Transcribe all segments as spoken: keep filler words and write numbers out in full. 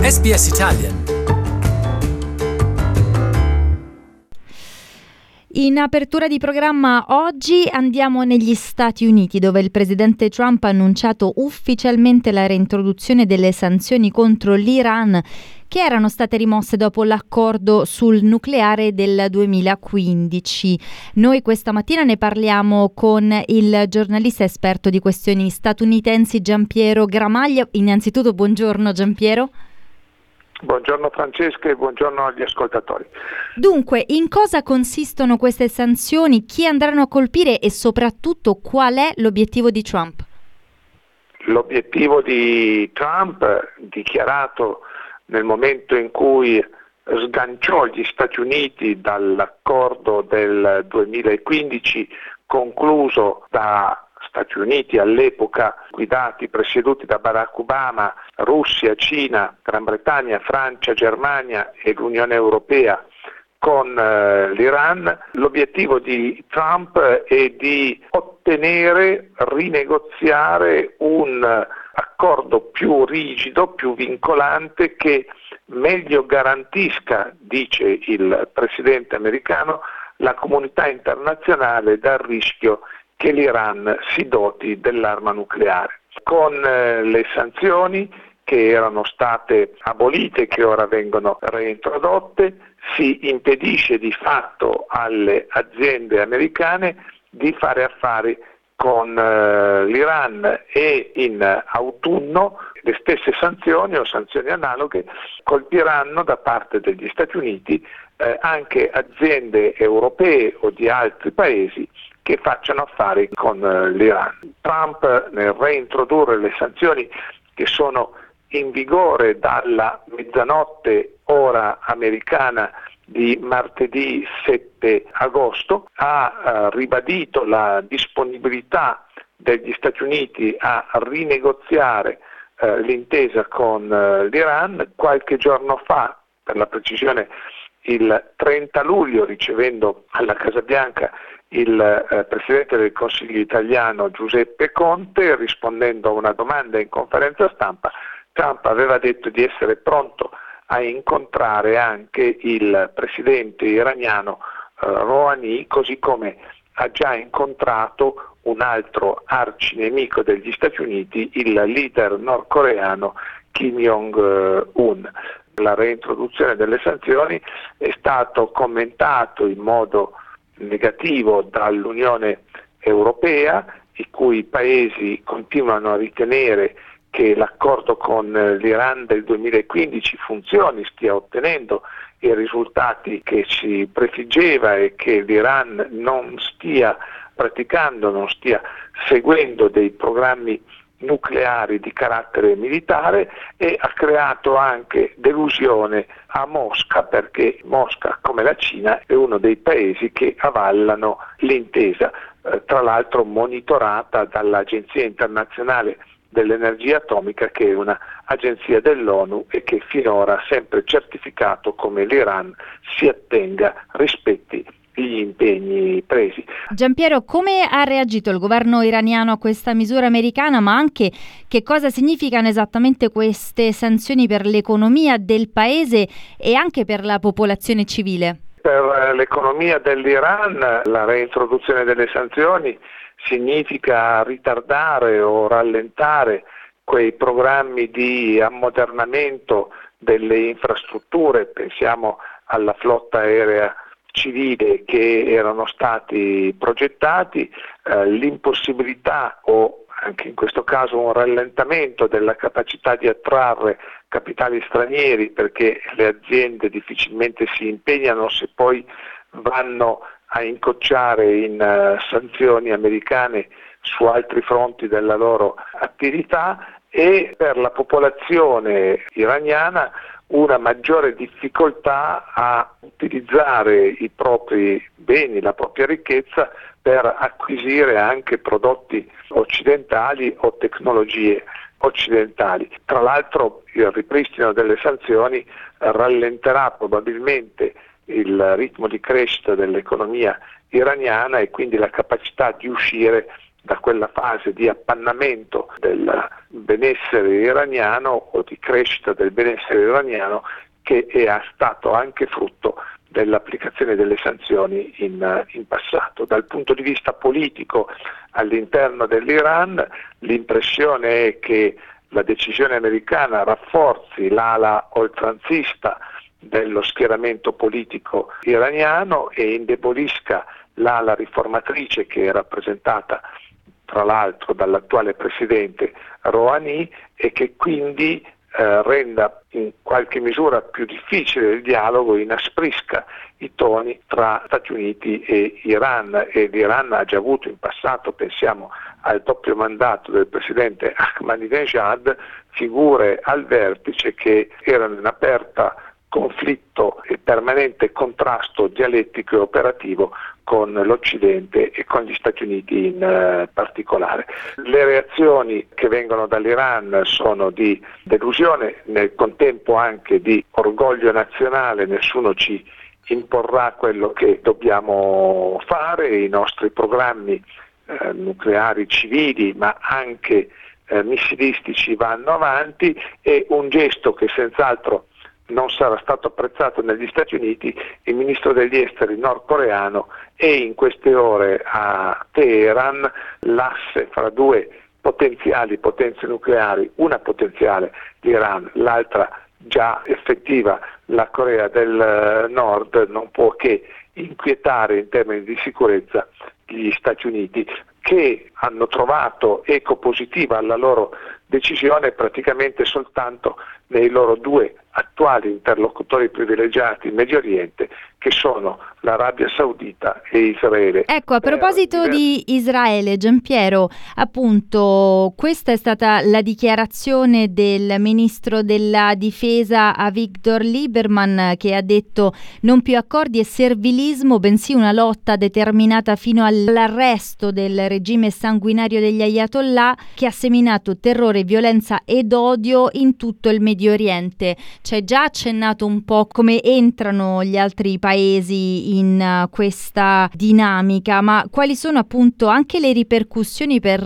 S B S Italian. In apertura di programma oggi andiamo negli Stati Uniti, dove il presidente Trump ha annunciato ufficialmente la reintroduzione delle sanzioni contro l'Iran che erano state rimosse dopo l'accordo sul nucleare del duemilaquindici. Noi questa mattina ne parliamo con il giornalista esperto di questioni statunitensi Giampiero Gramaglia. Innanzitutto buongiorno Giampiero. Buongiorno Francesca e buongiorno agli ascoltatori. Dunque, in cosa consistono queste sanzioni, chi andranno a colpire e soprattutto qual è l'obiettivo di Trump? L'obiettivo di Trump, dichiarato nel momento in cui sganciò gli Stati Uniti dall'accordo del duemilaquindici concluso da Stati Uniti all'epoca guidati, presieduti da Barack Obama, Russia, Cina, Gran Bretagna, Francia, Germania e l'Unione Europea con eh, l'Iran, l'obiettivo di Trump è di ottenere, rinegoziare un accordo più rigido, più vincolante che meglio garantisca, dice il presidente americano, la comunità internazionale dal rischio che l'Iran si doti dell'arma nucleare. Con eh, le sanzioni che erano state abolite, che ora vengono reintrodotte, si impedisce di fatto alle aziende americane di fare affari con eh, l'Iran e in autunno le stesse sanzioni o sanzioni analoghe colpiranno da parte degli Stati Uniti eh, anche aziende europee o di altri paesi che facciano affari con eh, l'Iran. Trump, nel reintrodurre le sanzioni che sono in vigore dalla mezzanotte ora americana di martedì sette agosto, ha eh, ribadito la disponibilità degli Stati Uniti a rinegoziare eh, l'intesa con eh, l'Iran. Qualche giorno fa, per la precisione il trenta luglio, ricevendo alla Casa Bianca il eh, Presidente del Consiglio italiano Giuseppe Conte, rispondendo a una domanda in conferenza stampa, Trump aveva detto di essere pronto a incontrare anche il Presidente iraniano eh, Rouhani, così come ha già incontrato un altro arcinemico degli Stati Uniti, il leader nordcoreano Kim Jong-un. La reintroduzione delle sanzioni è stato commentato in modo negativo dall'Unione Europea, i cui paesi continuano a ritenere che l'accordo con l'Iran del duemilaquindici funzioni, stia ottenendo i risultati che si prefiggeva e che l'Iran non stia praticando, non stia seguendo dei programmi nucleari di carattere militare, e ha creato anche delusione a Mosca, perché Mosca, come la Cina, è uno dei paesi che avallano l'intesa, eh, tra l'altro monitorata dall'Agenzia internazionale dell'energia atomica, che è una agenzia dell'ONU e che finora ha sempre certificato come l'Iran si attenga, rispetti gli impegni presi. Giampiero, come ha reagito il governo iraniano a questa misura americana, ma anche che cosa significano esattamente queste sanzioni per l'economia del paese e anche per la popolazione civile? Per l'economia dell'Iran la reintroduzione delle sanzioni significa ritardare o rallentare quei programmi di ammodernamento delle infrastrutture, pensiamo alla flotta aerea civile che erano stati progettati, eh, l'impossibilità o anche in questo caso un rallentamento della capacità di attrarre capitali stranieri, perché le aziende difficilmente si impegnano se poi vanno a incocciare in uh, sanzioni americane su altri fronti della loro attività, e per la popolazione iraniana una maggiore difficoltà a utilizzare i propri beni, la propria ricchezza per acquisire anche prodotti occidentali o tecnologie occidentali. Tra l'altro il ripristino delle sanzioni rallenterà probabilmente il ritmo di crescita dell'economia iraniana e quindi la capacità di uscire da quella fase di appannamento del benessere iraniano o di crescita del benessere iraniano che è stato anche frutto dell'applicazione delle sanzioni in, in passato. Dal punto di vista politico all'interno dell'Iran l'impressione è che la decisione americana rafforzi l'ala oltranzista dello schieramento politico iraniano e indebolisca l'ala riformatrice che è rappresentata tra l'altro dall'attuale presidente Rouhani e che quindi eh, renda in qualche misura più difficile il dialogo, inasprisca i toni tra Stati Uniti e Iran, e l'Iran ha già avuto in passato, pensiamo al doppio mandato del presidente Ahmadinejad, figure al vertice che erano in aperta conflitto e permanente contrasto dialettico e operativo con l'Occidente e con gli Stati Uniti in eh, particolare. Le reazioni che vengono dall'Iran sono di delusione, nel contempo anche di orgoglio nazionale, nessuno ci imporrà quello che dobbiamo fare, i nostri programmi eh, nucleari civili ma anche eh, missilistici vanno avanti, e un gesto che senz'altro non sarà stato apprezzato negli Stati Uniti, il ministro degli esteri nordcoreano è in queste ore a Teheran, l'asse fra due potenziali potenze nucleari, una potenziale l'Iran, l'altra già effettiva la Corea del Nord, non può che inquietare in termini di sicurezza gli Stati Uniti, che hanno trovato eco positiva alla loro decisione praticamente soltanto nei loro due attuali interlocutori privilegiati in Medio Oriente, che sono l'Arabia Saudita e Israele. Ecco, a proposito per... di Israele, Giampiero, appunto, questa è stata la dichiarazione del ministro della difesa Avigdor Lieberman, che ha detto non più accordi e servilismo, bensì una lotta determinata fino all'arresto del regime sanguinario degli Ayatollah, che ha seminato terrore, violenza ed odio in tutto il Medio Oriente. C'è già accennato un po' come entrano gli altri paesi in uh, questa dinamica, ma quali sono appunto anche le ripercussioni per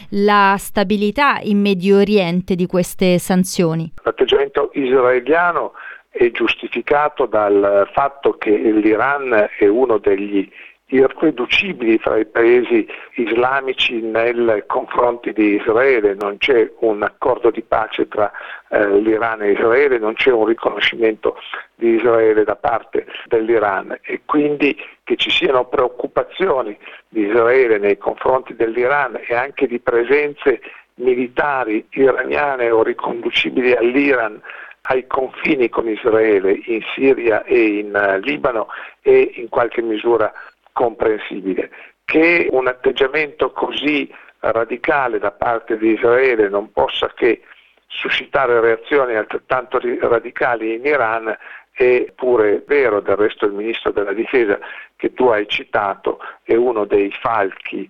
la stabilità in Medio Oriente di queste sanzioni? L'atteggiamento israeliano è giustificato dal fatto che l'Iran è uno degli irriducibili fra i paesi islamici nei confronti di Israele, non c'è un accordo di pace tra eh, l'Iran e Israele, non c'è un riconoscimento di Israele da parte dell'Iran, e quindi che ci siano preoccupazioni di Israele nei confronti dell'Iran e anche di presenze militari iraniane o riconducibili all'Iran ai confini con Israele in Siria e in uh, Libano è in qualche misura comprensibile. Che un atteggiamento così radicale da parte di Israele non possa che suscitare reazioni altrettanto radicali in Iran è pure vero. Del resto il ministro della difesa che tu hai citato è uno dei falchi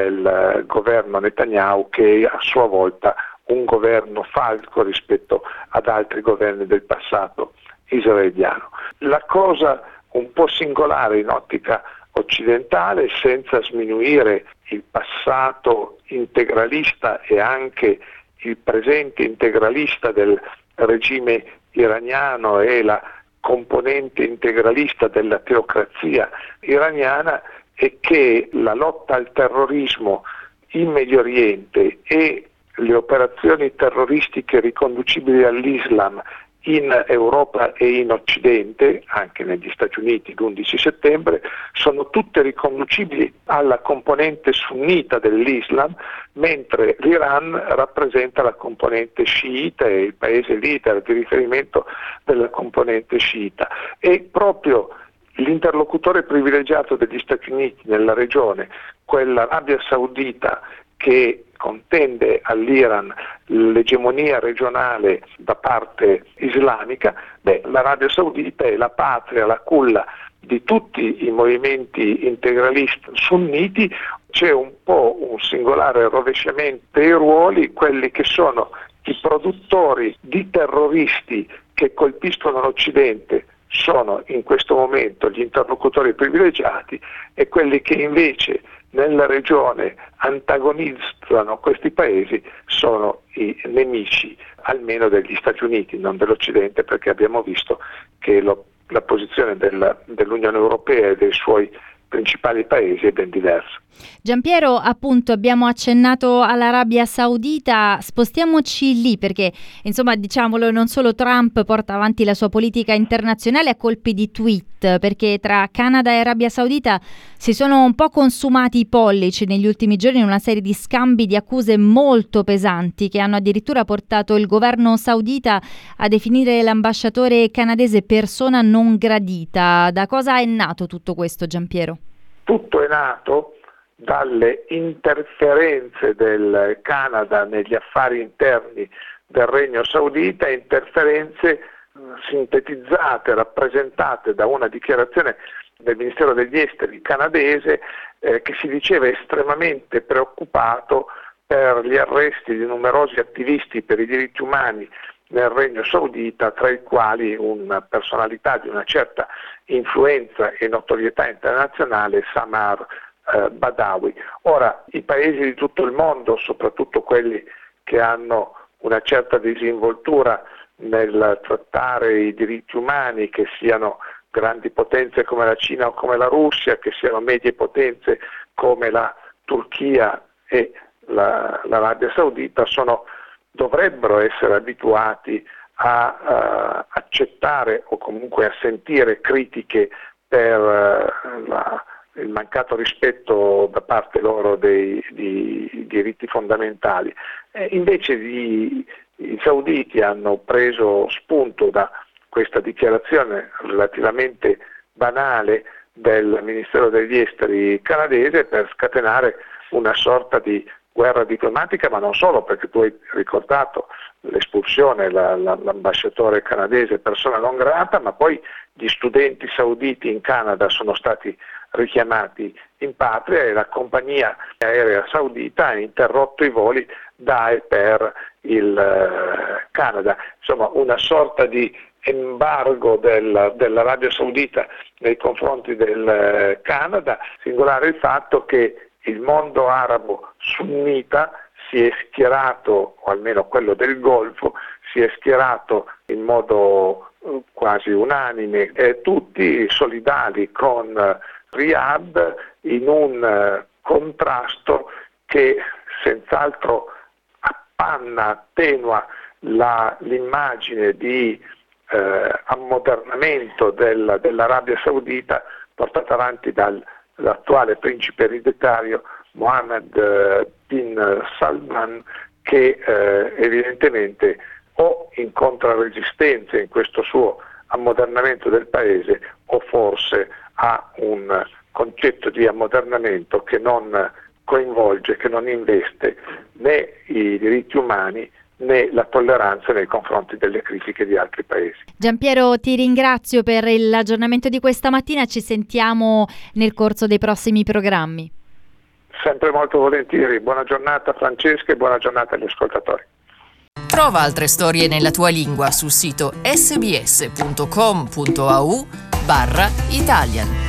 del governo Netanyahu, che è a sua volta un governo falco rispetto ad altri governi del passato israeliano. La cosa un po' singolare in ottica occidentale, senza sminuire il passato integralista e anche il presente integralista del regime iraniano e la componente integralista della teocrazia iraniana, è che la lotta al terrorismo in Medio Oriente e le operazioni terroristiche riconducibili all'Islam in Europa e in Occidente, anche negli Stati Uniti l'undici settembre, sono tutte riconducibili alla componente sunnita dell'Islam, mentre l'Iran rappresenta la componente sciita e il paese leader di riferimento della componente sciita. E proprio l'interlocutore privilegiato degli Stati Uniti nella regione, quell'Arabia Saudita che contende all'Iran l'egemonia regionale da parte islamica, beh, l'Arabia Saudita è la patria, la culla di tutti i movimenti integralisti sunniti. C'è un po' un singolare rovesciamento dei ruoli, quelli che sono i produttori di terroristi che colpiscono l'Occidente sono in questo momento gli interlocutori privilegiati, e quelli che invece nella regione antagonizzano questi paesi sono i nemici almeno degli Stati Uniti, non dell'Occidente, perché abbiamo visto che lo, la posizione del, dell'Unione Europea e dei suoi principali paesi è ben diversa. Giampiero, appunto abbiamo accennato all'Arabia Saudita, spostiamoci lì perché insomma diciamolo, non solo Trump porta avanti la sua politica internazionale a colpi di tweet, perché tra Canada e Arabia Saudita si sono un po' consumati i pollici negli ultimi giorni in una serie di scambi di accuse molto pesanti che hanno addirittura portato il governo saudita a definire l'ambasciatore canadese persona non gradita. Da cosa è nato tutto questo, Giampiero? Tutto è nato dalle interferenze del Canada negli affari interni del Regno Saudita, interferenze sintetizzate, rappresentate da una dichiarazione del Ministero degli Esteri canadese eh, che si diceva estremamente preoccupato per gli arresti di numerosi attivisti per i diritti umani nel Regno Saudita, tra i quali una personalità di una certa influenza e notorietà internazionale, Samar eh, Badawi. Ora, i paesi di tutto il mondo, soprattutto quelli che hanno una certa disinvoltura nel trattare i diritti umani, che siano grandi potenze come la Cina o come la Russia, che siano medie potenze come la Turchia e la, l'Arabia Saudita, sono dovrebbero essere abituati a uh, accettare o comunque a sentire critiche per uh, la, il mancato rispetto da parte loro dei, dei, dei diritti fondamentali. E invece gli, i sauditi hanno preso spunto da questa dichiarazione relativamente banale del Ministero degli Esteri canadese per scatenare una sorta di guerra diplomatica, ma non solo, perché tu hai ricordato l'espulsione, la, la, l'ambasciatore canadese persona non grata, ma poi gli studenti sauditi in Canada sono stati richiamati in patria e la compagnia aerea saudita ha interrotto i voli da e per il eh, Canada. Insomma, una sorta di embargo del, dell'Arabia Saudita nei confronti del eh, Canada, singolare il fatto che il mondo arabo sunnita si è schierato, o almeno quello del Golfo, si è schierato in modo uh, quasi unanime, eh, tutti solidali con uh, Riyadh in un uh, contrasto che senz'altro appanna, attenua la, l'immagine di uh, ammodernamento del, dell'Arabia Saudita portata avanti dal l'attuale principe ereditario Mohammed bin Salman, che eh, evidentemente o incontra resistenze in questo suo ammodernamento del paese o forse ha un concetto di ammodernamento che non coinvolge, che non investe né i diritti umani né la tolleranza nei confronti delle critiche di altri paesi. Giampiero, ti ringrazio per l'aggiornamento di questa mattina, ci sentiamo nel corso dei prossimi programmi. Sempre molto volentieri, buona giornata Francesca e buona giornata agli ascoltatori. Trova altre storie nella tua lingua sul sito sbs punto com punto a u barra Italian.